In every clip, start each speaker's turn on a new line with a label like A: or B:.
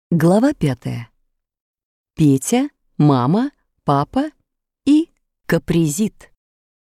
A: Глава 5. Петя, мама, папа и капризит.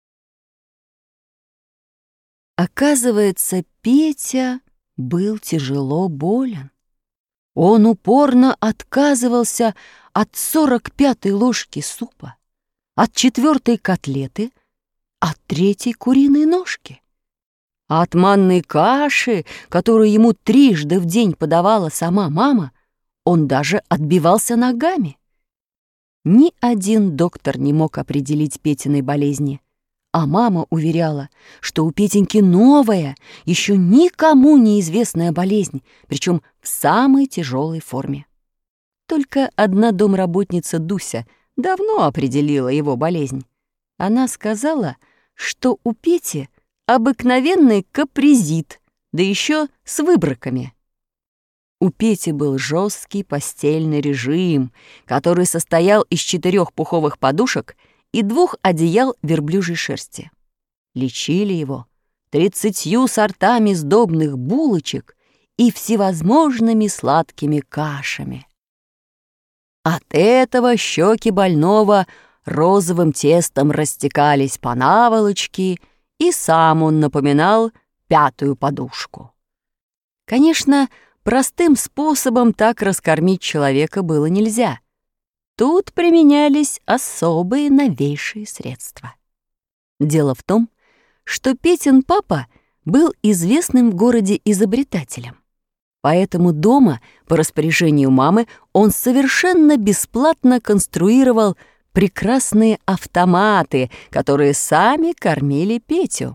A: Оказывается, Петя был тяжело болен. Он упорно отказывался от 45-й ложки супа, от 4-й котлеты, от 3-й куриной ножки, от манной каши, которую ему трижды в день подавала сама мама. Он даже отбивался ногами. Ни один доктор не мог определить Петиной болезни, а мама уверяла, что у Петеньки новая, еще никому неизвестная болезнь, причем в самой тяжелой форме. Только одна домработница Дуся давно определила его болезнь. Она сказала, что у Пети обыкновенный капризит, да еще с выбрыками. У Пети был жесткий постельный режим, который состоял из 4 пуховых подушек и 2 одеял верблюжьей шерсти. Лечили его 30 сортами сдобных булочек и всевозможными сладкими кашами. От этого щеки больного розовым тестом растекались по наволочке, и сам он напоминал 5-ю подушку. Конечно, простым способом так раскормить человека было нельзя. Тут применялись особые новейшие средства. Дело в том, что Петин папа был известным в городе изобретателем. Поэтому дома, по распоряжению мамы, он совершенно бесплатно конструировал прекрасные автоматы, которые сами кормили Петю.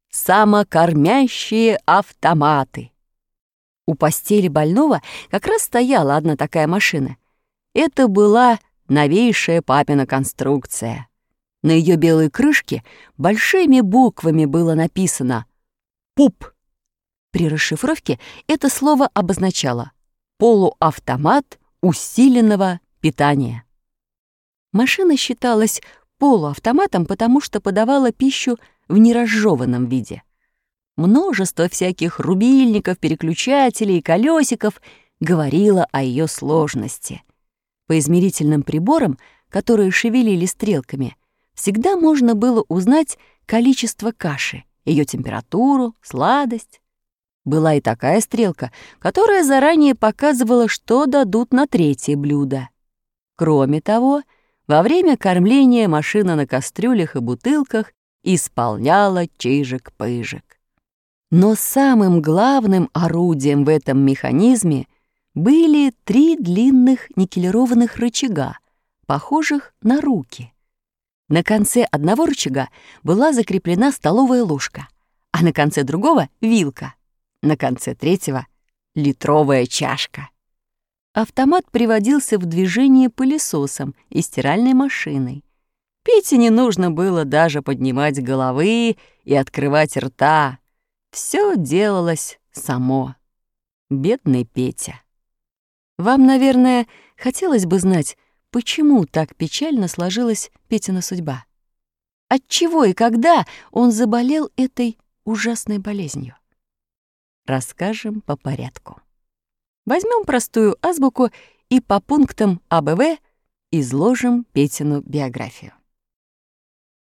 A: Самокормящие автоматы. У постели больного как раз стояла одна такая машина. Это была новейшая папина конструкция. На ее белой крышке большими буквами было написано «ПУП». При расшифровке это слово обозначало «полуавтомат усиленного питания». Машина считалась полуавтоматом, потому что подавала пищу в неразжеванном виде. Множество всяких рубильников, переключателей и колесиков говорило о ее сложности. По измерительным приборам, которые шевелили стрелками, всегда можно было узнать количество каши, ее температуру, сладость. Была и такая стрелка, которая заранее показывала, что дадут на 3-е блюдо. Кроме того, во время кормления машина на кастрюлях и бутылках исполняла чижик-пыжик. Но самым главным орудием в этом механизме были 3 длинных никелированных рычага, похожих на руки. На конце одного рычага была закреплена столовая ложка, а на конце другого — вилка, на конце 3-го — литровая чашка. Автомат приводился в движение пылесосом и стиральной машиной. Пете не нужно было даже поднимать головы и открывать рта. Все делалось само. Бедный Петя. Вам, наверное, хотелось бы знать, почему так печально сложилась Петина судьба? Отчего и когда он заболел этой ужасной болезнью? Расскажем по порядку. Возьмем простую азбуку и по пунктам АБВ изложим Петину биографию.